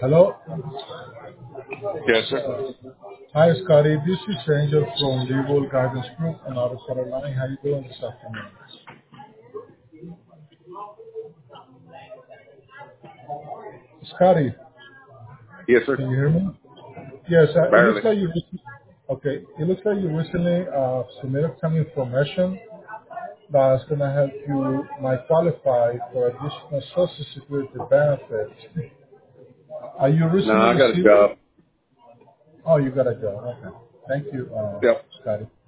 Hello. Yes, sir. Hi, Scotty. This is Angel from Legal Guidance Group in North Carolina. How you doing this afternoon? Scotty, Yes, sir. can you hear me? Yes. It looks Barely. like you recently, okay. It looks like you recently submitted some information that's going to help you might qualify for additional Social Security benefits. Are you No, recently I got a receiving? job. Oh, you got a job. Okay. Thank you, Yep. Scotty.